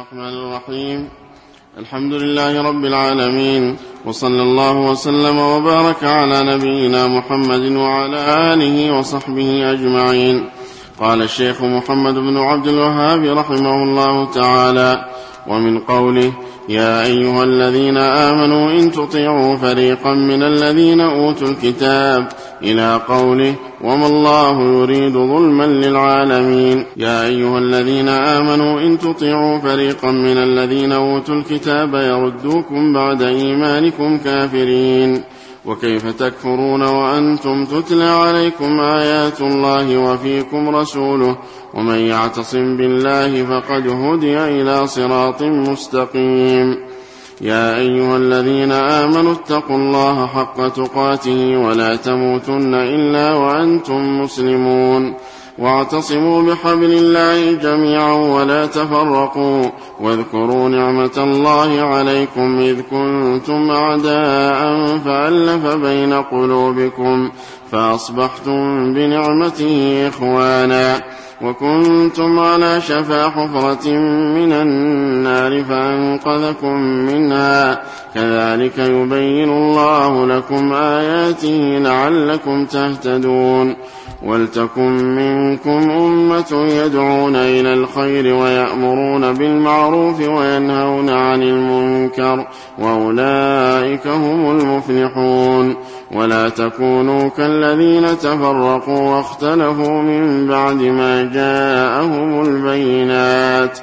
الرحمن الرحيم. الحمد لله رب العالمين، وصلى الله وسلم وبارك على نبينا محمد وعلى آله وصحبه أجمعين. قال الشيخ محمد بن عبد الوهاب رحمه الله تعالى: ومن قوله: يا أيها الذين آمنوا إن تطيعوا فريقا من الذين أوتوا الكتاب، إلى قوله: وما الله يريد ظلما للعالمين. يا أيها الذين آمنوا إن تطيعوا فريقا من الذين أوتوا الكتاب يردوكم بعد إيمانكم كافرين. وكيف تكفرون وأنتم تتلى عليكم آيات الله وفيكم رسوله، ومن يعتصم بالله فقد هدي إلى صراط مستقيم. يا أيها الذين آمنوا اتقوا الله حق تقاته ولا تموتن إلا وأنتم مسلمون، واعتصموا بحبل الله جميعا ولا تفرقوا، واذكروا نعمة الله عليكم إذ كنتم أعداء فألف بين قلوبكم فأصبحتم بنعمته إخوانا، وكنتم على شفا حفرة من النار فأنقذكم منها، كذلك يبين الله لكم آياته لعلكم تهتدون. ولتكن منكم أمة يدعون إلى الخير ويأمرون بالمعروف وينهون عن المنكر، وأولئك هم المفلحون. ولا تكونوا كالذين تفرقوا واختلفوا من بعد ما جاءهم البينات،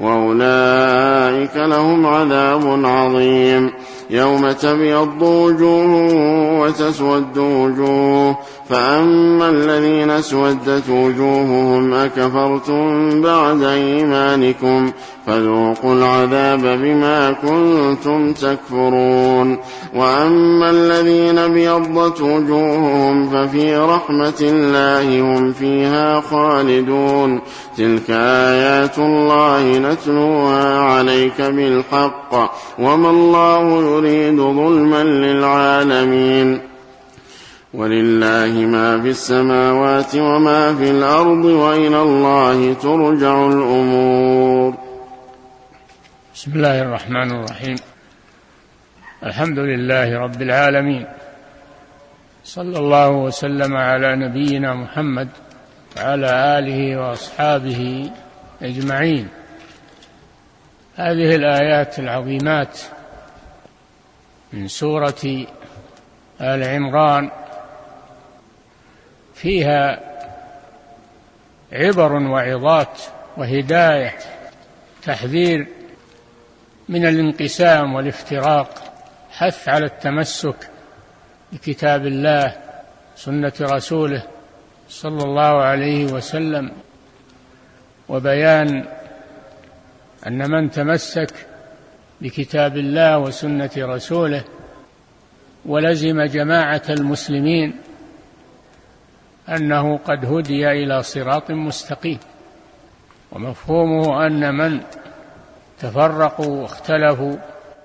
وأولئك لهم عذاب عظيم. يوم تبيض وجوه وتسود وجوه، فأما الذين اسودت وجوههم أكفرتم بعد إيمانكم فذوقوا العذاب بما كنتم تكفرون. وأما الذين بيضت وجوههم ففي رحمة الله هم فيها خالدون. تلك آيات الله نتلوها عليك بالحق، وما الله يريد ظلما للعالمين. ولله ما في السماوات وما في الأرض، وإلى الله ترجع الأمور. بسم الله الرحمن الرحيم. الحمد لله رب العالمين، صلى الله وسلم على نبينا محمد وعلى آله وأصحابه أجمعين. هذه الآيات العظيمات من سورة آل عمران فيها عبر وعظات وهداية، تحذير من الانقسام والافتراق، حث على التمسك بكتاب الله سنة رسوله صلى الله عليه وسلم، وبيان أن من تمسك بكتاب الله وسنة رسوله ولزم جماعة المسلمين أنه قد هدي إلى صراط مستقيم. ومفهومه أن من تفرقوا واختلفوا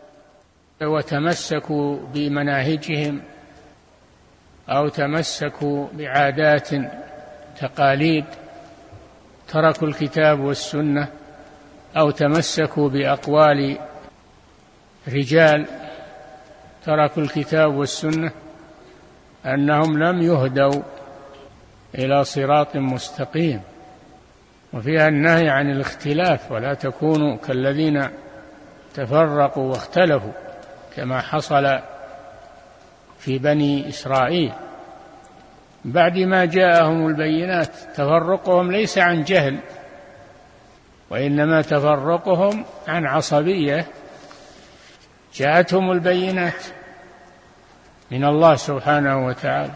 وتمسكوا بمناهجهم أو تمسكوا بعادات تقاليد، تركوا الكتاب والسنة، أو تمسكوا بأقوال رجال تركوا الكتاب والسنة، أنهم لم يهدوا إلى صراط مستقيم. وفيها النهي عن الاختلاف: ولا تكونوا كالذين تفرقوا واختلفوا، كما حصل في بني إسرائيل بعد ما جاءهم البينات. تفرقهم ليس عن جهل، وإنما تفرقهم عن عصبية، جاءتهم البينات من الله سبحانه وتعالى.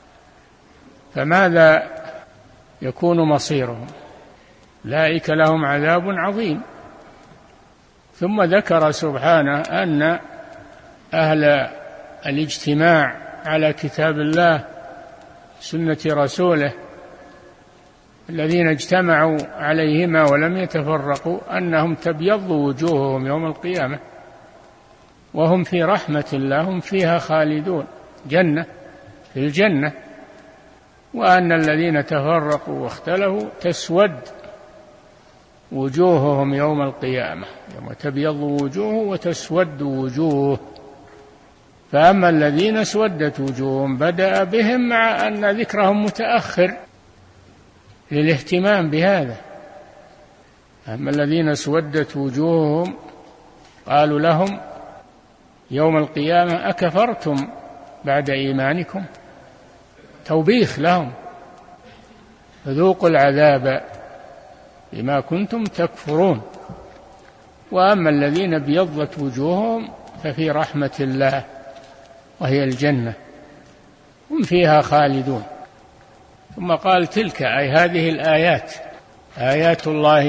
فماذا يكون مصيرهم؟ أولئك لهم عذاب عظيم. ثم ذكر سبحانه أن أهل الاجتماع على كتاب الله سنة رسوله الذين اجتمعوا عليهما ولم يتفرقوا أنهم تبيض وجوههم يوم القيامة وهم في رحمة الله، هم فيها خالدون، جنة في الجنة. وأن الذين تفرقوا واختلفوا تسود وجوههم يوم القيامة، يوم تبيض وجوه وتسود وجوه. فأما الذين اسودت وجوههم بدأ بهم مع أن ذكرهم متأخر للاهتمام بهذا. أما الذين اسودت وجوههم قالوا لهم يوم القيامة أكفرتم بعد إيمانكم، توبيخ لهم، فذوقوا العذاب بما كنتم تكفرون. وأما الذين ابيضت وجوههم ففي رحمة الله وهي الجنة، هم فيها خالدون. ثم قال تلك أي هذه الآيات آيات الله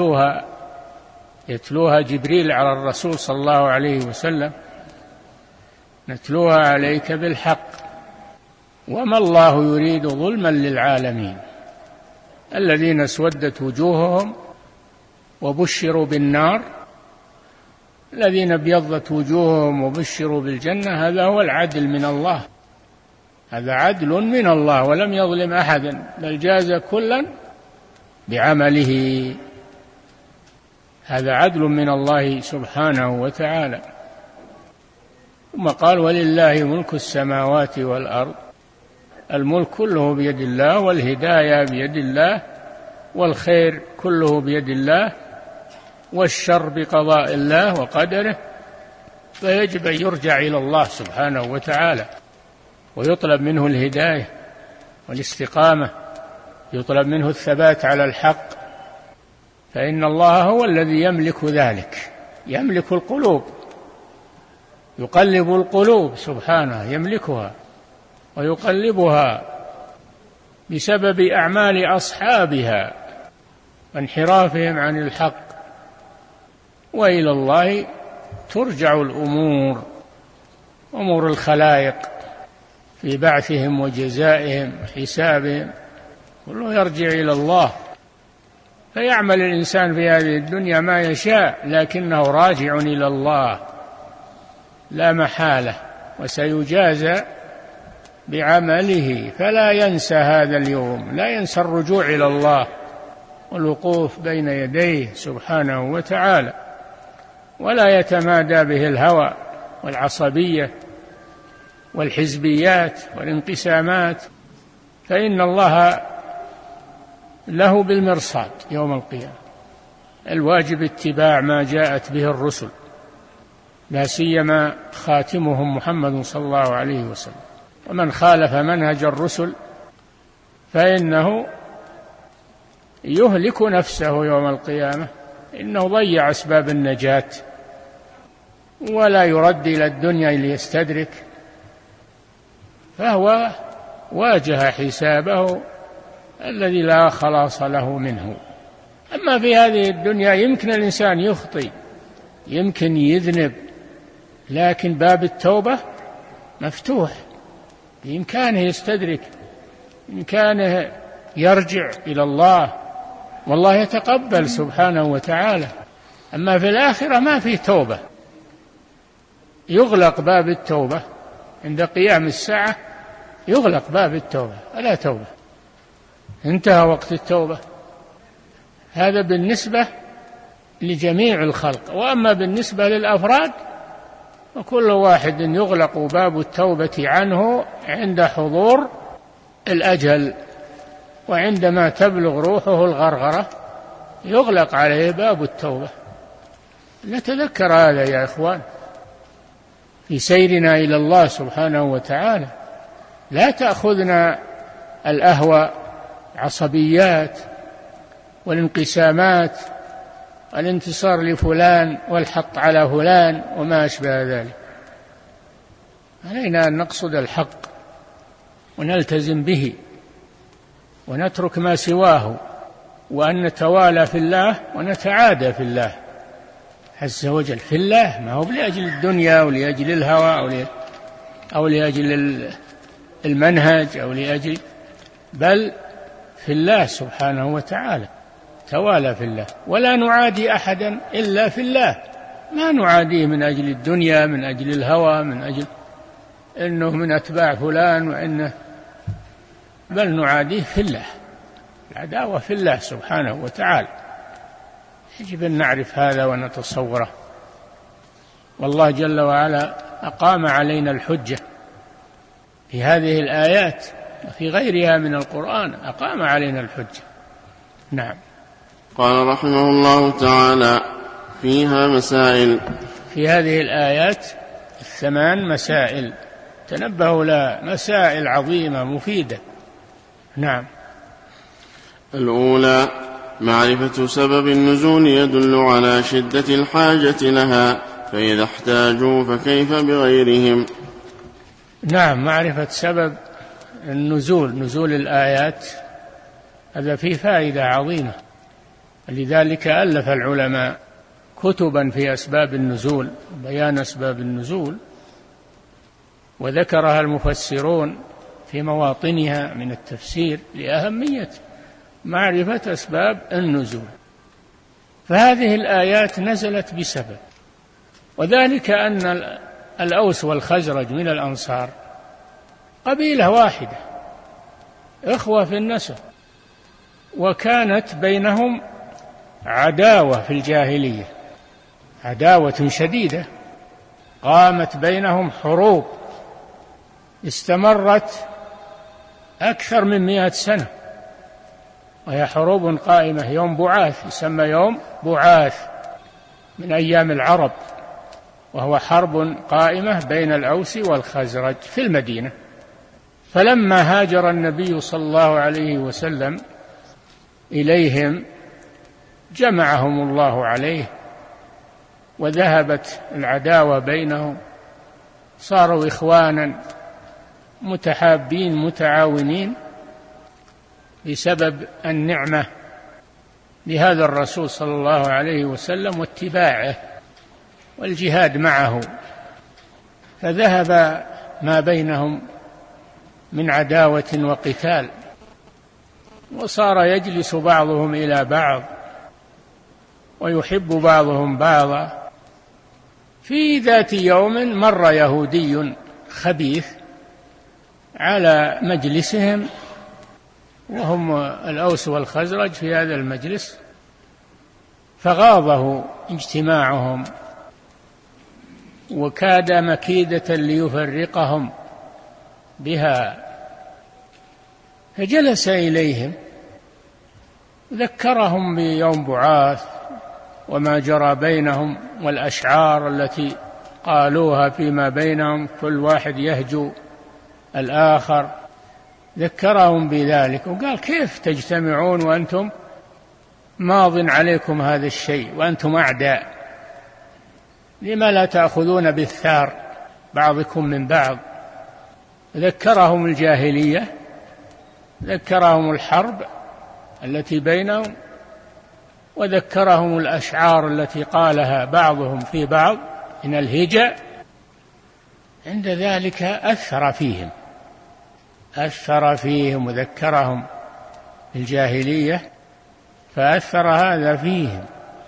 يتلوها جبريل على الرسول صلى الله عليه وسلم، نتلوها عليك بالحق وما الله يريد ظلما للعالمين. الذين اسودت وجوههم وبشروا بالنار، الذين ابيضت وجوههم وبشروا بالجنة، هذا هو العدل من الله، هذا عدل من الله ولم يظلم أحدا، بل جاز كلا بعمله. هذا عدل من الله سبحانه وتعالى. ثم قال ولله ملك السماوات والأرض، الملك كله بيد الله، والهداية بيد الله، والخير كله بيد الله، والشر بقضاء الله وقدره. فيجب أن يرجع إلى الله سبحانه وتعالى ويطلب منه الهداية والاستقامة، يطلب منه الثبات على الحق، فإن الله هو الذي يملك ذلك، يملك القلوب، يقلب القلوب سبحانه، يملكها ويقلبها بسبب أعمال أصحابها وانحرافهم عن الحق. وإلى الله ترجع الأمور، أمور الخلائق في بعثهم وجزائهم وحسابهم، كله يرجع إلى الله. فيعمل الإنسان في هذه الدنيا ما يشاء، لكنه راجع إلى الله لا محالة، وسيجازى بعمله. فلا ينسى هذا اليوم، لا ينسى الرجوع إلى الله والوقوف بين يديه سبحانه وتعالى، ولا يتمادى به الهوى والعصبية والحزبيات والانقسامات، فإن الله له بالمرصاد يوم القيامة. الواجب اتباع ما جاءت به الرسل، لا سيما خاتمهم محمد صلى الله عليه وسلم. ومن خالف منهج الرسل فإنه يهلك نفسه يوم القيامة، إنه ضيع أسباب النجاة ولا يرد إلى الدنيا ليستدرك، فهو واجه حسابه الذي لا خلاص له منه. أما في هذه الدنيا يمكن الإنسان يخطئ، يمكن يذنب، لكن باب التوبة مفتوح، بإمكانه يستدرك، بإمكانه يرجع إلى الله، والله يتقبل سبحانه وتعالى. أما في الآخرة ما في توبة، يغلق باب التوبة عند قيام الساعة، يغلق باب التوبة، فلا توبة، انتهى وقت التوبة. هذا بالنسبة لجميع الخلق. وأما بالنسبة للأفراد وكل واحد يغلق باب التوبة عنه عند حضور الأجل، وعندما تبلغ روحه الغرغرة يغلق عليه باب التوبة. نتذكر هذا يا إخوان في سيرنا إلى الله سبحانه وتعالى، لا تأخذنا الأهوى، عصبيات والانقسامات، الانتصار لفلان والحط على فلان وما أشبه ذلك. علينا أن نقصد الحق ونلتزم به ونترك ما سواه، وأن نتوالى في الله ونتعادى في الله عز وجل، في الله، ما هو لأجل الدنيا أو لأجل الهوى أو لأجل المنهج أو لأجل، بل في الله سبحانه وتعالى، توالى في الله. ولا نعادي أحدا إلا في الله، ما نعاديه من أجل الدنيا، من أجل الهوى، من أجل إنه من أتباع فلان وإنه، بل نعاديه في الله، العداوة في الله سبحانه وتعالى. يجب أن نعرف هذا ونتصوره. والله جل وعلا أقام علينا الحجة في هذه الآيات وفي غيرها من القرآن، أقام علينا الحجة. نعم. قال رحمه الله تعالى: فيها مسائل. في هذه الآيات 8 مسائل، تنبهوا لها، مسائل عظيمة مفيدة. نعم. الأولى: معرفة سبب النزول يدل على شدة الحاجة لها، فإذا احتاجوا فكيف بغيرهم. نعم، معرفة سبب النزول، نزول الآيات، هذا فيه فائدة عظيمة، لذلك ألف العلماء كتبا في أسباب النزول، بيان أسباب النزول، وذكرها المفسرون في مواطنها من التفسير لأهمية معرفة أسباب النزول. فهذه الآيات نزلت بسبب، وذلك أن الأوس والخزرج من الأنصار قبيلة واحدة، إخوة في النسب، وكانت بينهم عداوة في الجاهلية، عداوة شديدة، قامت بينهم حروب استمرت أكثر من 100 سنة، وهي حروب قائمة. يوم بعاث، يسمى يوم بعاث من أيام العرب، وهو حرب قائمة بين الأوس والخزرج في المدينة. فلما هاجر النبي صلى الله عليه وسلم إليهم جمعهم الله عليه، وذهبت العداوة بينهم، صاروا إخوانا متحابين متعاونين بسبب النعمة لهذا الرسول صلى الله عليه وسلم واتباعه والجهاد معه، فذهب ما بينهم من عداوة وقتال، وصار يجلس بعضهم إلى بعض ويحب بعضهم بعضا. في ذات يوم مر يهودي خبيث على مجلسهم، وهم الأوس والخزرج في هذا المجلس، فغاضه اجتماعهم وكاد مكيدة ليفرقهم بها، فجلس إليهم ذكرهم بيوم بعاث وما جرى بينهم والأشعار التي قالوها فيما بينهم، كل واحد يهجو الآخر، ذكرهم بذلك وقال: كيف تجتمعون وأنتم ماض عليكم هذا الشيء وأنتم أعداء؟ لما لا تأخذون بالثار بعضكم من بعض؟ ذكرهم الجاهلية، ذكرهم الحرب التي بينهم، وذكرهم الأشعار التي قالها بعضهم في بعض من الهجاء. عند ذلك أثر فيهم وذكرهم الجاهلية، فأثر هذا فيهم،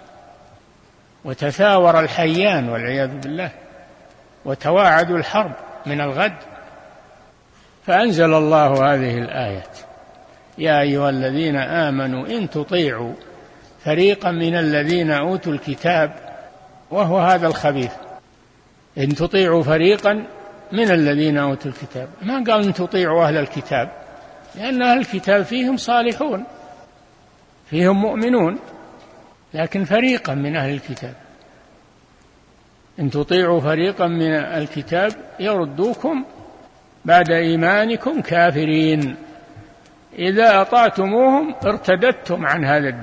وتثاور الحيان والعياذ بالله، وتواعدوا الحرب من الغد. فأنزل الله هذه الآيات: يا أيها الذين آمنوا إن تطيعوا فريقا من الذين أوتوا الكتاب، وهو هذا الخبيث، إن تطيعوا فريقا من الذين أوتوا الكتاب، ما قال إن تطيعوا أهل الكتاب، لأن أهل الكتاب فيهم صالحون فيهم مؤمنون، لكن فريقا من أهل الكتاب، إن تطيعوا فريقا من الكتاب يردوكم بعد إيمانكم كافرين، إذا أطعتموهم ارتدتم عن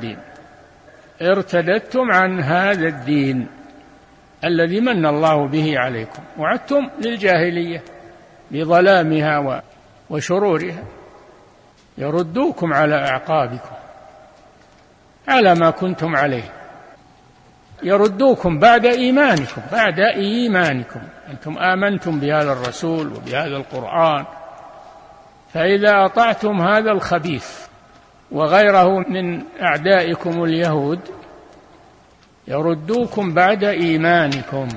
هذا الدين الذي من الله به عليكم، وعدتم للجاهلية بظلامها وشرورها، يردوكم على أعقابكم على ما كنتم عليه، يردوكم بعد إيمانكم، أنتم آمنتم بهذا الرسول وبهذا القرآن، فإذا أطعتم هذا الخبيث وغيره من أعدائكم اليهود يردوكم بعد إيمانكم.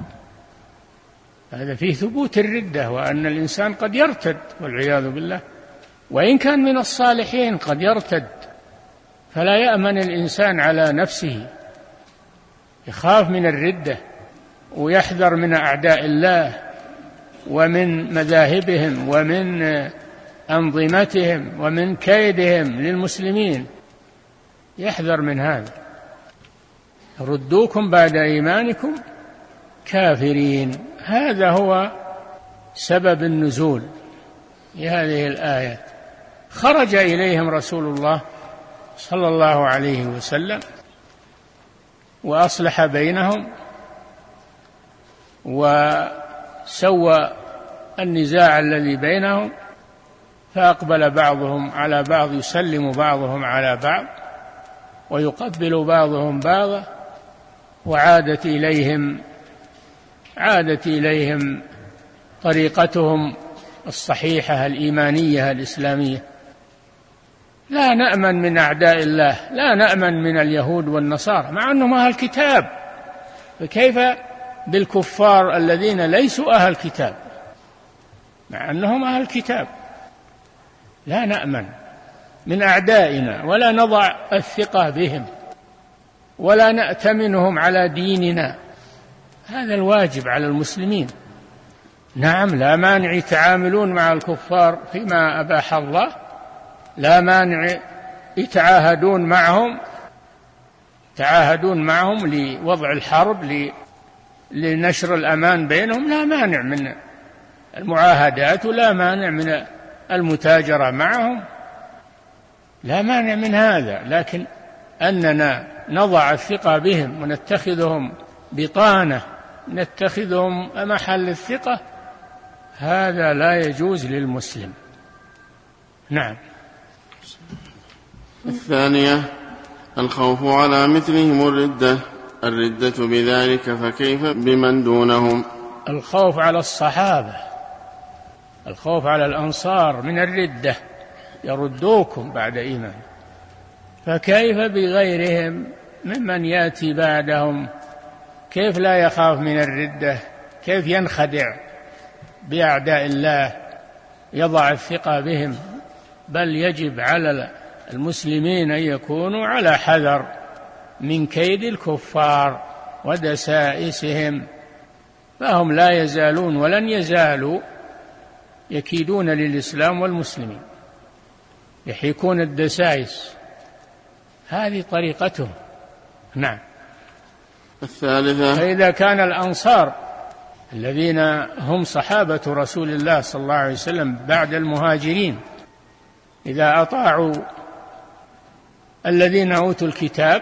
هذا فيه ثبوت الردة، وأن الإنسان قد يرتد والعياذ بالله، وإن كان من الصالحين قد يرتد، فلا يأمن الإنسان على نفسه يخاف من الردة ويحذر من أعداء الله ومن مذاهبهم ومن أنظمتهم ومن كيدهم للمسلمين، يحذر من هذا. ردوكم بعد إيمانكم كافرين. هذا هو سبب النزول لهذه الآيات. خرج إليهم رسول الله صلى الله عليه وسلم وأصلح بينهم وسوى النزاع الذي بينهم، فأقبل بعضهم على بعض، يسلم بعضهم على بعض ويقبل بعضهم بعضا، وعادت إليهم طريقتهم الصحيحة الإيمانية الإسلامية. لا نأمن من أعداء الله، لا نأمن من اليهود والنصارى مع أنهم أهل كتاب، فكيف بالكفار الذين ليسوا أهل كتاب مع أنهم أهل كتاب؟ لا نأمن من أعدائنا ولا نضع الثقة بهم ولا نأتمنهم على ديننا. هذا الواجب على المسلمين. نعم، لا مانع يتعاملون مع الكفار فيما أباح الله، لا مانع يتعاهدون معهم لوضع الحرب، لنشر الأمان بينهم، لا مانع من المعاهدات ولا مانع من المتاجرة معهم، لا مانع من هذا. لكن أننا نضع الثقة بهم ونتخذهم بطانة، نتخذهم محل الثقة، هذا لا يجوز للمسلم. نعم. الثانية الخوف على مثلهم الردة بذلك، فكيف بمن دونهم؟ الخوف على الصحابة، الخوف على الأنصار من الردة، يردوكم بعد إيمان، فكيف بغيرهم ممن يأتي بعدهم؟ كيف لا يخاف من الردة؟ كيف ينخدع بأعداء الله، يضع الثقة بهم؟ بل يجب على المسلمين أن يكونوا على حذر من كيد الكفار ودسائسهم، فهم لا يزالون ولن يزالوا يكيدون للإسلام والمسلمين، يحيكون الدسائس، هذه طريقتهم. نعم. الثالثة، فإذا كان الأنصار الذين هم صحابة رسول الله صلى الله عليه وسلم بعد المهاجرين إذا أطاعوا الذين أوتوا الكتاب،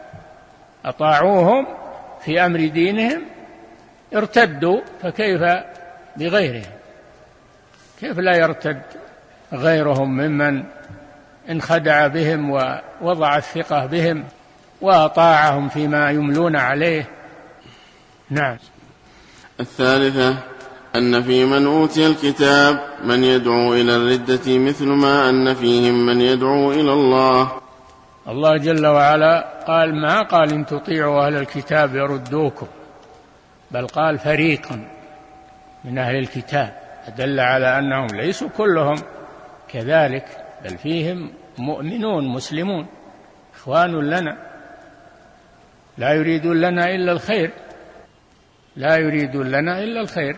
أطاعوهم في أمر دينهم، ارتدوا، فكيف بغيرهم؟ كيف لا يرتد غيرهم ممن انخدع بهم ووضع الثقة بهم وأطاعهم فيما يملون عليه؟ نعم. الثالثة أن في من أوتي الكتاب من يدعو إلى الردة مثل ما أن فيهم من يدعو إلى الله. الله جل وعلا قال ما قال إن تطيعوا أهل الكتاب يردوكم، بل قال فريقا من أهل الكتاب، دل على أنهم ليسوا كلهم كذلك، بل فيهم مؤمنون مسلمون إخوان لنا لا يريدون لنا إلا الخير، لا يريدون لنا إلا الخير،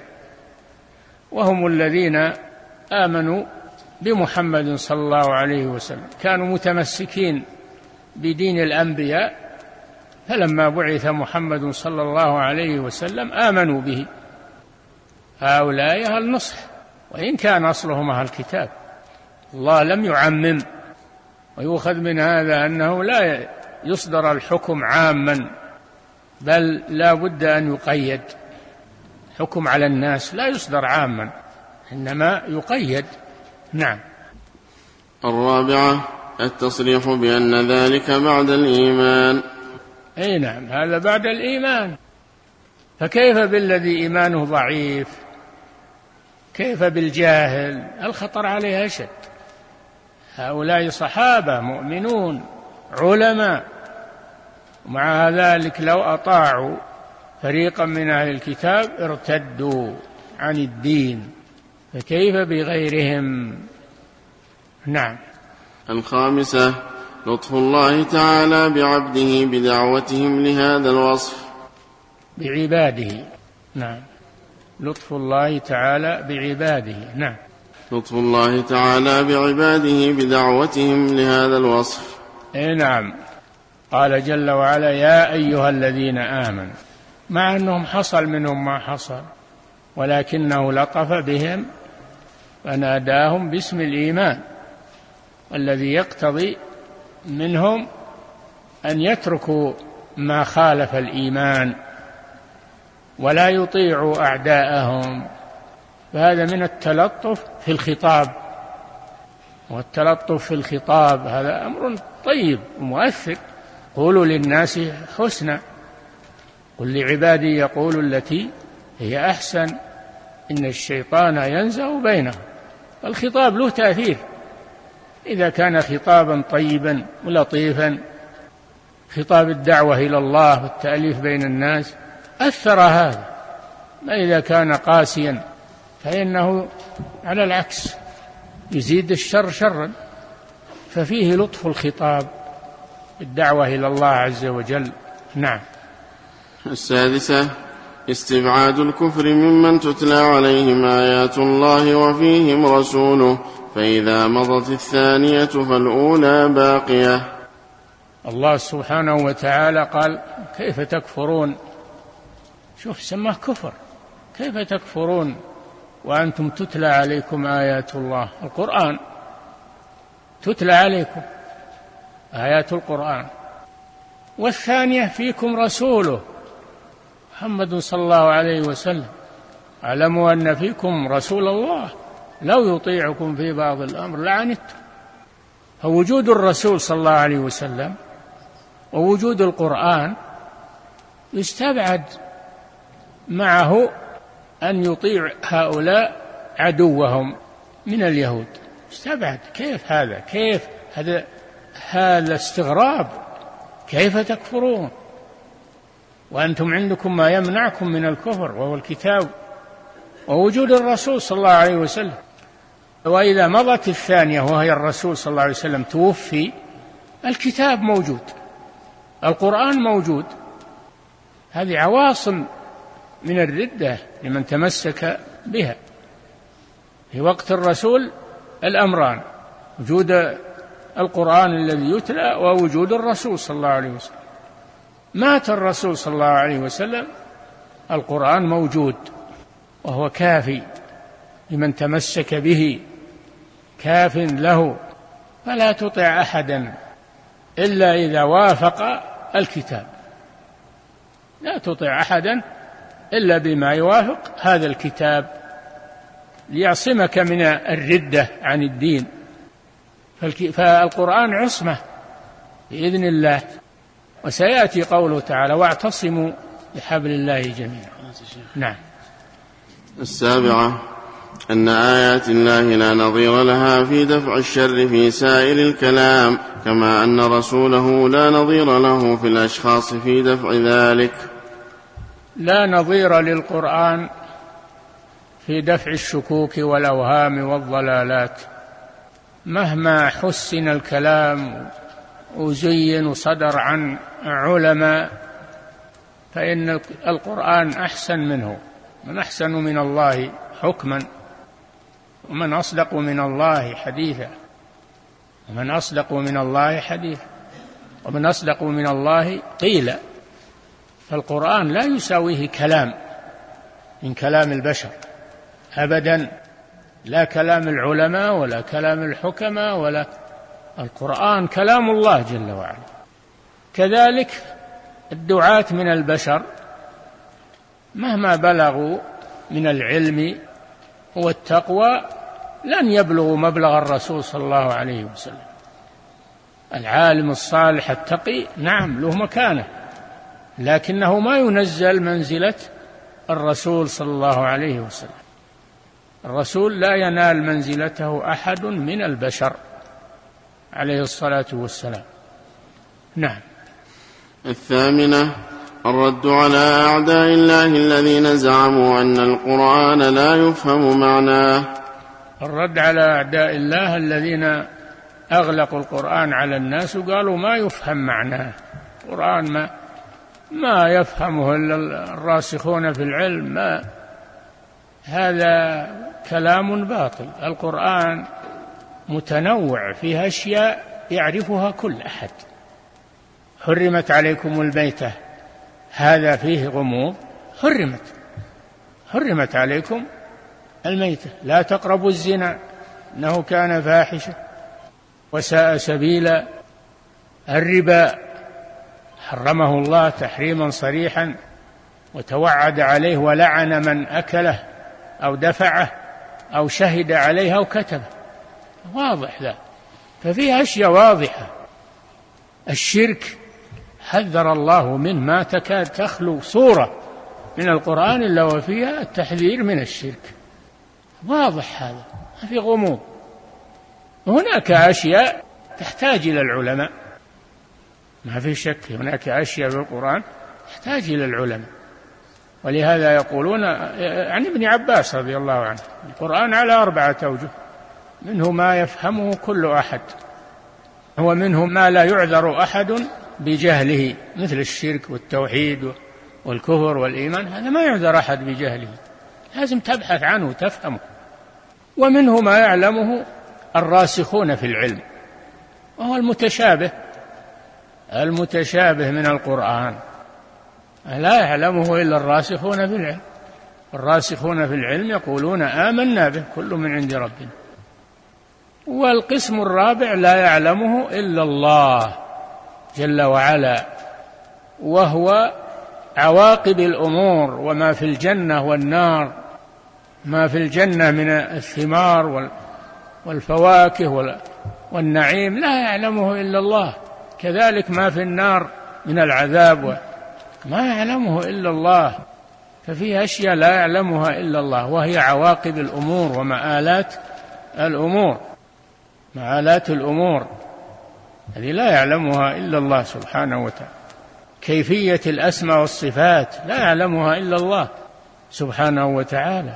وهم الذين آمنوا بمحمد صلى الله عليه وسلم، كانوا متمسكين بدين الأنبياء، فلما بعث محمد صلى الله عليه وسلم آمنوا به. هؤلاء أهل النصح وإن كان أصلهم أهل الكتاب. الله لم يعمم، ويؤخذ من هذا أنه لا يصدر الحكم عاما، بل لا بد أن يقيد. حكم على الناس لا يصدر عاما، إنما يقيد. نعم. الرابعة التصريح بأن ذلك بعد الإيمان. أي نعم، هذا بعد الإيمان، فكيف بالذي إيمانه ضعيف؟ كيف بالجاهل؟ الخطر عليه أشد. هؤلاء صحابة مؤمنون علماء، ومع ذلك لو أطاعوا فريقا من أهل الكتاب ارتدوا عن الدين، فكيف بغيرهم؟ نعم. الخامسة لطف الله تعالى بعبده بدعوتهم لهذا الوصف، بعباده. نعم، لطف الله تعالى بعباده. نعم، لطف الله تعالى بعباده بدعوتهم لهذا الوصف. نعم، قال جل وعلا يا أيها الذين آمنوا، مع أنهم حصل منهم ما حصل، ولكنه لطف بهم فناداهم باسم الإيمان، الذي يقتضي منهم أن يتركوا ما خالف الإيمان ولا يطيعوا أعداءهم، فهذا من التلطف في الخطاب، والتلطف في الخطاب هذا أمر طيب ومؤثر. قولوا للناس حسنا، قل لعبادي يقولوا التي هي أحسن إن الشيطان ينزغ بينهم. الخطاب له تأثير، إذا كان خطابا طيبا ولطيفا، خطاب الدعوة إلى الله والتأليف بين الناس، أثر هذا. ما إذا كان قاسيا فإنه على العكس يزيد الشر شرا. ففيه لطف الخطاب، الدعوة إلى الله عز وجل. نعم. السادسة استبعاد الكفر ممن تتلى عليهم آيات الله وفيهم رسوله، فإذا مضت الثانية فالأولى باقية. الله سبحانه وتعالى قال كيف تكفرون، شوف سماه كفر، كيف تكفرون وأنتم تتلى عليكم آيات الله، القرآن تتلى عليكم آيات القرآن، والثانية فيكم رسوله محمد صلى الله عليه وسلم، اعلموا أن فيكم رسول الله لو يطيعكم في بعض الأمر لعنتم. فوجود الرسول صلى الله عليه وسلم ووجود القرآن يستبعد معه أن يطيع هؤلاء عدوهم من اليهود، استبعد. كيف هذا؟ كيف هذا استغراب، كيف تكفرون وأنتم عندكم ما يمنعكم من الكفر وهو الكتاب ووجود الرسول صلى الله عليه وسلم. وإذا مضت الثانية وهي الرسول صلى الله عليه وسلم توفي، الكتاب موجود، القرآن موجود. هذه عواصم من الردة لمن تمسك بها. في وقت الرسول الأمران، وجود القرآن الذي يتلى ووجود الرسول صلى الله عليه وسلم. مات الرسول صلى الله عليه وسلم، القرآن موجود وهو كافي لمن تمسك به، كاف له. فلا تطع أحدا إلا إذا وافق الكتاب، لا تطع أحدا إلا بما يوافق هذا الكتاب ليعصمك من الردة عن الدين. فالقرآن عصمة بإذن الله. وسيأتي قوله تعالى واعتصموا بحبل الله جميعا. نعم. السابعة أن آيات الله لا نظير لها في دفع الشر في سائر الكلام، كما أن رسوله لا نظير له في الأشخاص في دفع ذلك. لا نظير للقرآن في دفع الشكوك والأوهام والضلالات، مهما حسن الكلام وزين وصدر عن علماء، فإن القرآن أحسن منه. من أحسن من الله حكما، ومن أصدق من الله حديثا، ومن أصدق من الله حديثا، ومن أصدق من الله قيلا. فالقرآن لا يساويه كلام من كلام البشر أبدا، لا كلام العلماء ولا كلام الحكماء، ولا القرآن كلام الله جل وعلا. كذلك الدعاة من البشر مهما بلغوا من العلم والتقوى لن يبلغوا مبلغ الرسول صلى الله عليه وسلم. العالم الصالح التقي نعم له مكانة، لكنه ما ينزل منزلة الرسول صلى الله عليه وسلم. الرسول لا ينال منزلته أحد من البشر عليه الصلاة والسلام. نعم. الثامنة الرد على أعداء الله الذين زعموا أن القرآن لا يفهم معناه. الرد على أعداء الله الذين أغلقوا القرآن على الناس وقالوا ما يفهم معناه، القرآن ما يفهمه إلا الراسخون في العلم، ما هذا كلام باطل. القرآن متنوع، فيه أشياء يعرفها كل أحد. حرمت عليكم الميتة، هذا فيه غموض، حرمت عليكم الميتة. لا تقربوا الزنا إنه كان فاحشة وساء سبيلا. الربا حرمه الله تحريما صريحا، وتوعد عليه ولعن من أكله أو دفعه أو شهد عليه أو كتبه، واضح ذا. ففيها أشياء واضحة. الشرك حذر الله منه، ما تكاد تخلو سورة من القرآن إلا وفيها التحذير من الشرك، واضح هذا، ما في غموض. هناك أشياء تحتاج إلى العلماء، ما في شك، هناك أشياء في القرآن تحتاج إلى العلماء. ولهذا يقولون عن ابن عباس رضي الله عنه: القرآن على 4 أوجه، منه ما يفهمه كل أحد، ومنه ما لا يعذر أحد بجهله، مثل الشرك والتوحيد والكفر والإيمان، هذا ما يعذر أحد بجهله، لازم تبحث عنه وتفهمه. ومنه ما يعلمه الراسخون في العلم، وهو المتشابه من القرآن، لا يعلمه إلا الراسخون في العلم. الراسخون في العلم يقولون آمنا به كل من عند ربنا. والقسم الرابع لا يعلمه إلا الله جل وعلا، وهو عواقب الأمور وما في الجنة والنار. ما في الجنة من الثمار والفواكه والنعيم لا يعلمه إلا الله، كذلك ما في النار من العذاب ما يعلمه إلا الله. ففيها أشياء لا يعلمها إلا الله، وهي عواقب الأمور ومآلات الأمور. مآلات الأمور هذه لا يعلمها إلا الله سبحانه وتعالى. كيفية الأسماء والصفات لا يعلمها إلا الله سبحانه وتعالى.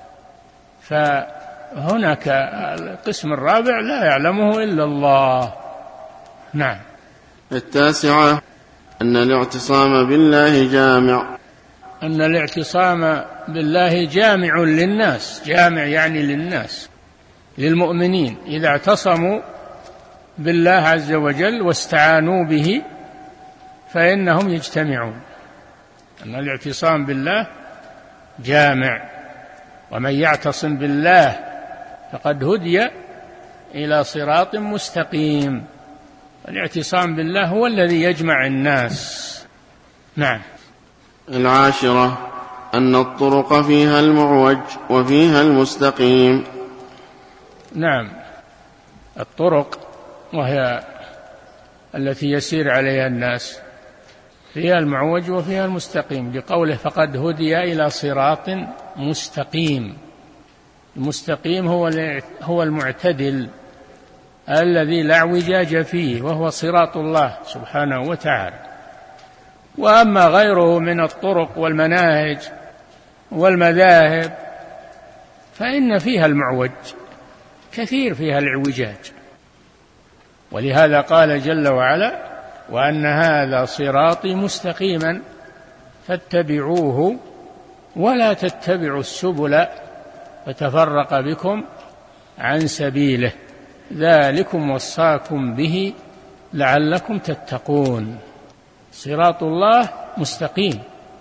فهناك القسم الرابع لا يعلمه إلا الله. نعم. 9 أن الاعتصام بالله جامع. أن الاعتصام بالله جامع للناس، جامع يعني للناس، للمؤمنين إذا اعتصموا بالله عز وجل واستعانوا به فإنهم يجتمعون. أن الاعتصام بالله جامع، ومن يعتصم بالله فقد هدي إلى صراط مستقيم. الاعتصام بالله هو الذي يجمع الناس. نعم. 10 أن الطرق فيها المعوج وفيها المستقيم. نعم، الطرق وهي التي يسير عليها الناس فيها المعوج وفيها المستقيم، لقوله فقد هدي إلى صراط مستقيم. المستقيم هو المعتدل الذي لا اعوجاج فيه، وهو صراط الله سبحانه وتعالى. وأما غيره من الطرق والمناهج والمذاهب فإن فيها المعوج، كثير فيها الاعوجاج. ولهذا قال جل وعلا: وأن هذا صراطي مستقيما فاتبعوه ولا تتبعوا السبل فتفرق بكم عن سبيله ذلكم وصاكم به لعلكم تتقون. صراط الله مستقيم.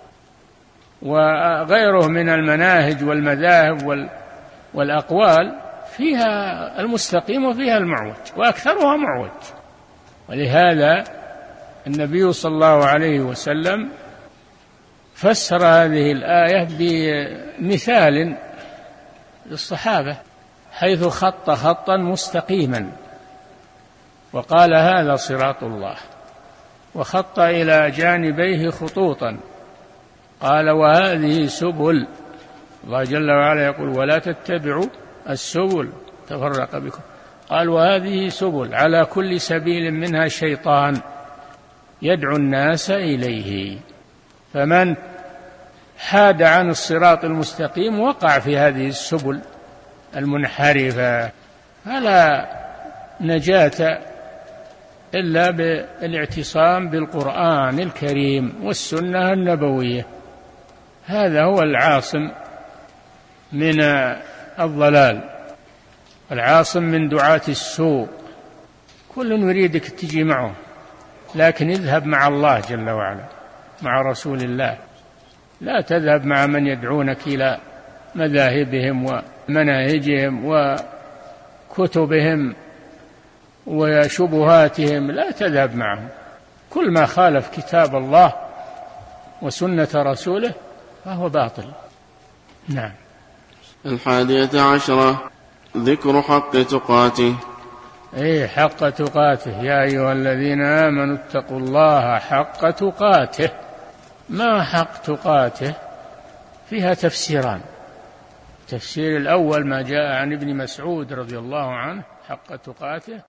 وغيره من المناهج والمذاهب والأقوال فيها المستقيم وفيها المعوج، وأكثرها معوج. ولهذا النبي صلى الله عليه وسلم فسر هذه الآية بمثال للصحابة، حيث خط خطا مستقيما وقال هذا صراط الله، وخط إلى جانبيه خطوطا قال وهذه سبل. الله جل وعلا يقول ولا تتبعوا السبل تفرق بكم، قال وهذه سبل على كل سبيل منها شيطان يدعو الناس إليه. فمن حاد عن الصراط المستقيم وقع في هذه السبل المنحرفة، فلا نجاة إلا بالاعتصام بالقرآن الكريم والسنة النبوية. هذا هو العاصم من الضلال، العاصم من دعاة السوء. كل يريدك تجي معه، لكن اذهب مع الله جل وعلا، مع رسول الله. لا تذهب مع من يدعونك إلى مذاهبهم ومناهجهم وكتبهم وشبهاتهم، لا تذهب معهم. كل ما خالف كتاب الله وسنة رسوله فهو باطل. نعم. 11 ذكر حق تقاته. حق تقاته. يا أيها الذين آمنوا اتقوا الله حق تقاته. ما حق تقاته؟ فيها تفسيران. التفسير الأول ما جاء عن ابن مسعود رضي الله عنه: حق تقاته